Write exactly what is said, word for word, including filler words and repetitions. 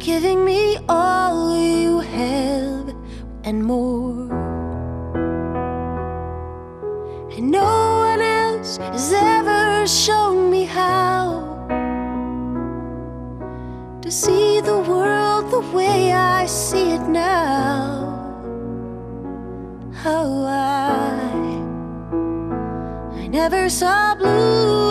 giving me all you have and more. And no one else has ever shown me how to see the world the way I see it now. How I, I never saw blue